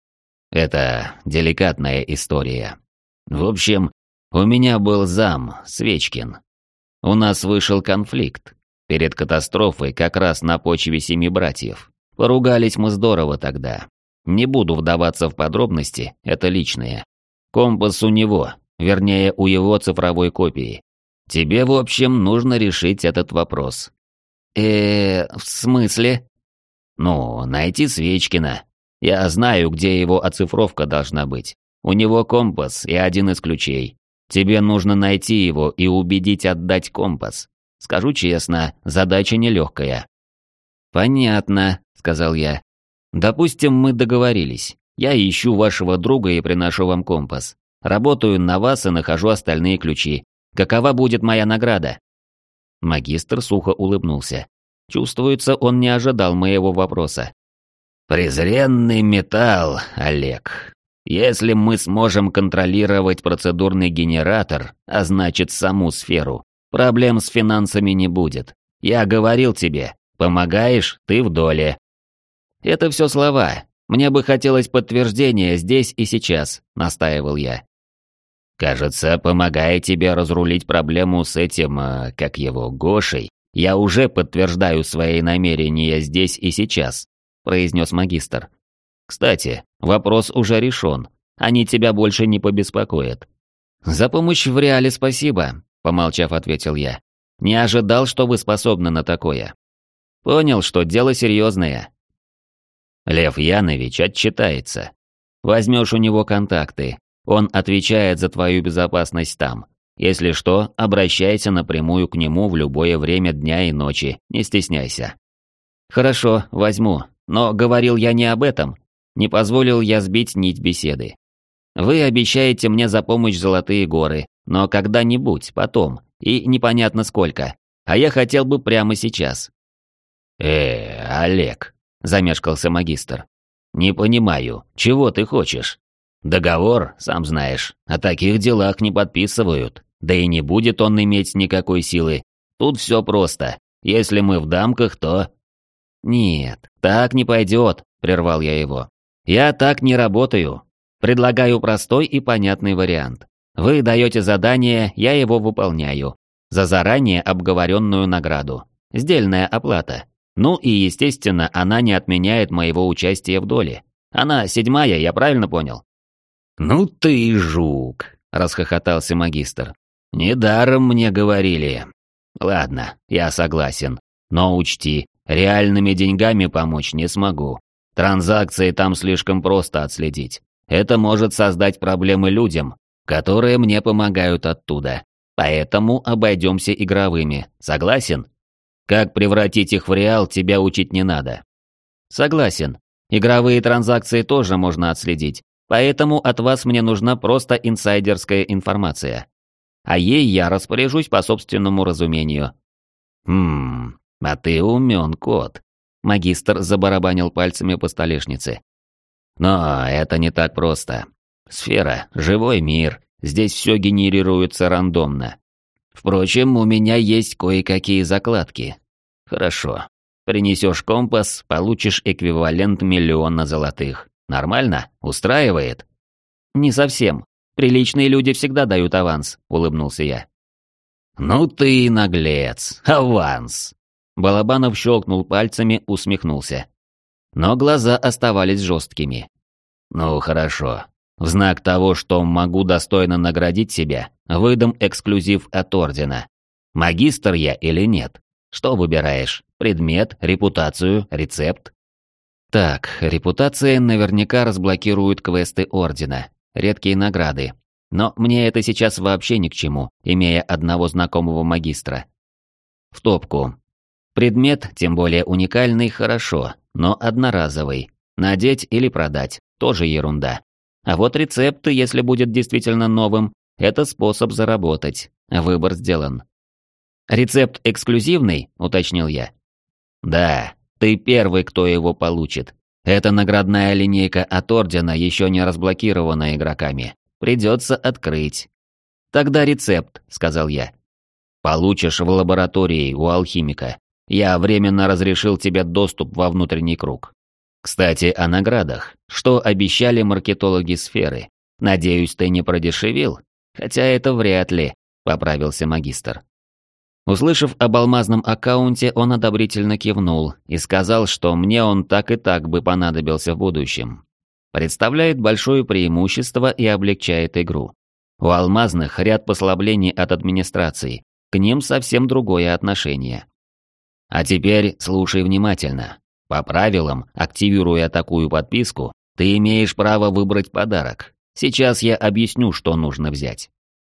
«Это деликатная история. В общем, у меня был зам, Свечкин. У нас вышел конфликт. Перед катастрофой как раз на почве 7 братьев. Поругались мы здорово тогда. Не буду вдаваться в подробности, это личное. Компас у него, вернее, у его цифровой копии. Тебе, в общем, нужно решить этот вопрос». В смысле? «Ну, найти Свечкина. Я знаю, где его оцифровка должна быть. У него компас и один из ключей. Тебе нужно найти его и убедить отдать компас. Скажу честно, задача нелегкая». «Понятно», — сказал я. «Допустим, мы договорились. Я ищу вашего друга и приношу вам компас. Работаю на вас и нахожу остальные ключи. Какова будет моя награда?» Магистр сухо улыбнулся. Чувствуется, он не ожидал моего вопроса. «Презренный металл, Олег. Если мы сможем контролировать процедурный генератор, а значит саму сферу, проблем с финансами не будет. Я говорил тебе, помогаешь, ты в доле». «Это все слова. Мне бы хотелось подтверждения здесь и сейчас», — настаивал я. «Кажется, помогая тебе разрулить проблему с этим, как его, Гошей, я уже подтверждаю свои намерения здесь и сейчас», — произнес магистр. «Кстати, вопрос уже решен. Они тебя больше не побеспокоят». «За помощь в реале спасибо», — помолчав, ответил я. «Не ожидал, что вы способны на такое. Понял, что дело серьезное». Лев Янович отчитается. Возьмешь у него контакты. Он отвечает за твою безопасность там. Если что, обращайся напрямую к нему в любое время дня и ночи, не стесняйся». «Хорошо, возьму. Но говорил я не об этом. Не позволил я сбить нить беседы. Вы обещаете мне за помощь золотые горы, но когда-нибудь, потом, и непонятно сколько. А я хотел бы прямо сейчас». Олег», — замешкался магистр. «Не понимаю, чего ты хочешь? Договор, сам знаешь, о таких делах не подписывают. Да и не будет он иметь никакой силы. Тут все просто. Если мы в дамках, то... «Нет, так не пойдет», — прервал я его. «Я так не работаю. Предлагаю простой и понятный вариант. Вы даете задание, я его выполняю. За заранее обговоренную награду. Сдельная оплата. Ну и, естественно, она не отменяет моего участия в доле. Она 7-я, я правильно понял?» «Ну ты и жук», — расхохотался магистр. «Недаром мне говорили. Ладно, я согласен. Но учти, реальными деньгами помочь не смогу. Транзакции там слишком просто отследить. Это может создать проблемы людям, которые мне помогают оттуда. Поэтому обойдемся игровыми. Согласен? Как превратить их в реал, тебя учить не надо». «Согласен. Игровые транзакции тоже можно отследить. Поэтому от вас мне нужна просто инсайдерская информация. А ей я распоряжусь по собственному разумению». А ты умен, кот». Магистр забарабанил пальцами по столешнице. «Но это не так просто. Сфера — живой мир, здесь все генерируется рандомно. Впрочем, у меня есть кое-какие закладки. Хорошо. Принесешь компас, получишь эквивалент 1 000 000 золотых. Нормально? Устраивает?» «Не совсем. Приличные люди всегда дают аванс», — улыбнулся я. «Ну ты и наглец. Аванс!» Балабанов щелкнул пальцами, усмехнулся. Но глаза оставались жесткими. «Ну хорошо. В знак того, что могу достойно наградить себя, выдам эксклюзив от Ордена. Магистр я или нет? Что выбираешь? Предмет, репутацию, рецепт?» «Так, репутация наверняка разблокирует квесты Ордена, редкие награды. Но мне это сейчас вообще ни к чему, имея одного знакомого магистра. В топку. Предмет, тем более уникальный, хорошо, но одноразовый. Надеть или продать – тоже ерунда. А вот рецепт, если будет действительно новым, это способ заработать. Выбор сделан. «Рецепт эксклюзивный?» – уточнил я. «Да, ты первый, кто его получит. Эта наградная линейка от Ордена еще не разблокирована игроками. Придется открыть». «Тогда рецепт», – сказал я. «Получишь в лаборатории у алхимика. Я временно разрешил тебе доступ во внутренний круг. Кстати, о наградах. Что обещали маркетологи сферы? Надеюсь, ты не продешевил? Хотя это вряд ли», – поправился магистр. Услышав об алмазном аккаунте, он одобрительно кивнул и сказал, что мне он так и так бы понадобился в будущем. Представляет большое преимущество и облегчает игру. У алмазных ряд послаблений от администрации, к ним совсем другое отношение. А теперь слушай внимательно. По правилам, активируя такую подписку, ты имеешь право выбрать подарок. Сейчас я объясню, что нужно взять.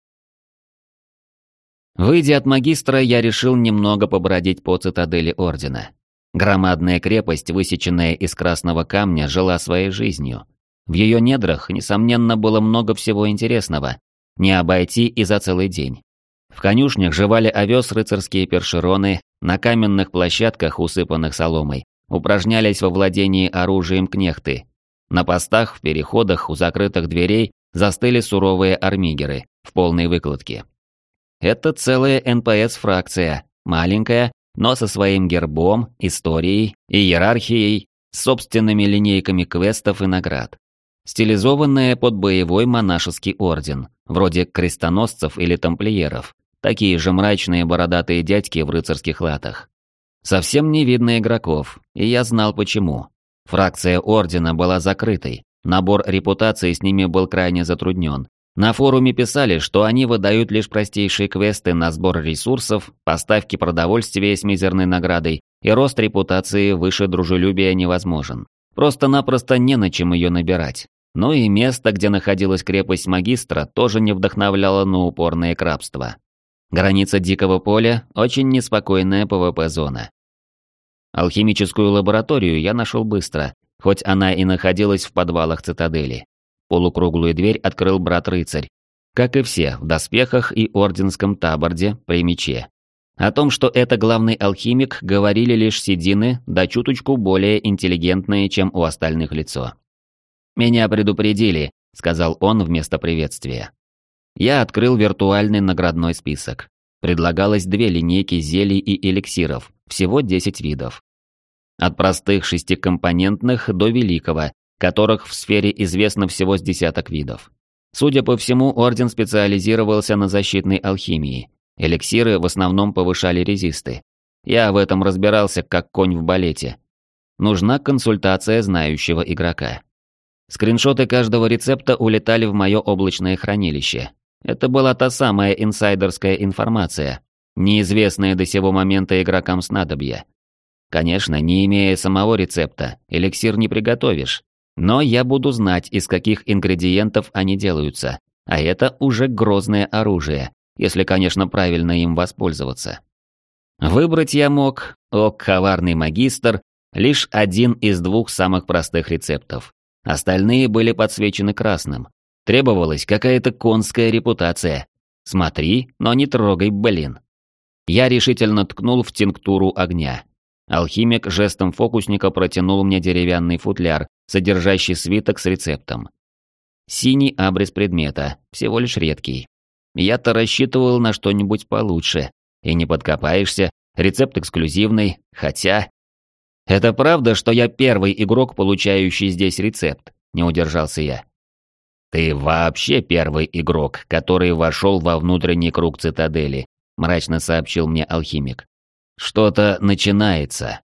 Выйдя от магистра, я решил немного побродить по цитадели Ордена. Громадная крепость, высеченная из красного камня, жила своей жизнью. В ее недрах, несомненно, было много всего интересного. Не обойти и за целый день. В конюшнях жевали овес рыцарские першероны, на каменных площадках, усыпанных соломой, упражнялись во владении оружием кнехты. На постах, в переходах, у закрытых дверей застыли суровые армигеры в полной выкладке. Это целая НПС-фракция, маленькая, но со своим гербом, историей и иерархией, с собственными линейками квестов и наград. Стилизованная под боевой монашеский орден, вроде крестоносцев или тамплиеров, такие же мрачные бородатые дядьки в рыцарских латах. Совсем не видно игроков, и я знал почему. Фракция ордена была закрытой, набор репутации с ними был крайне затруднен. На форуме писали, что они выдают лишь простейшие квесты на сбор ресурсов, поставки продовольствия с мизерной наградой, и рост репутации выше дружелюбия невозможен. Просто-напросто не на чем ее набирать. Ну и место, где находилась крепость магистра, тоже не вдохновляло на упорное крабство. Граница дикого поля – очень неспокойная ПВП-зона. Алхимическую лабораторию я нашел быстро, хоть она и находилась в подвалах цитадели. Полукруглую дверь открыл брат-рыцарь, как и все, в доспехах и орденском таборде при мече. О том, что это главный алхимик, говорили лишь седины, да чуточку более интеллигентные, чем у остальных лицо. «Меня предупредили», — сказал он вместо приветствия. Я открыл виртуальный наградной список. Предлагалось 2 линейки зелий и эликсиров, всего 10 видов. От простых 6-компонентных до великого, которых в сфере известно всего с десяток видов. Судя по всему, Орден специализировался на защитной алхимии. Эликсиры в основном повышали резисты. Я в этом разбирался как конь в балете. Нужна консультация знающего игрока. Скриншоты каждого рецепта улетали в мое облачное хранилище. Это была та самая инсайдерская информация, неизвестная до сего момента игрокам снадобья. Конечно, не имея самого рецепта, эликсир не приготовишь. Но я буду знать, из каких ингредиентов они делаются. А это уже грозное оружие, если, конечно, правильно им воспользоваться. Выбрать я мог, о коварный магистр, лишь один из 2 самых простых рецептов. Остальные были подсвечены красным. Требовалась какая-то конская репутация. Смотри, но не трогай, блин. Я решительно ткнул в тинктуру огня. Алхимик жестом фокусника протянул мне деревянный футляр, содержащий свиток с рецептом. Синий абрис предмета, всего лишь редкий. Я-то рассчитывал на что-нибудь получше. И не подкопаешься, рецепт эксклюзивный, хотя... «Это правда, что я первый игрок, получающий здесь рецепт?» – не удержался я. «Ты вообще первый игрок, который вошел во внутренний круг цитадели», – мрачно сообщил мне алхимик. «Что-то начинается.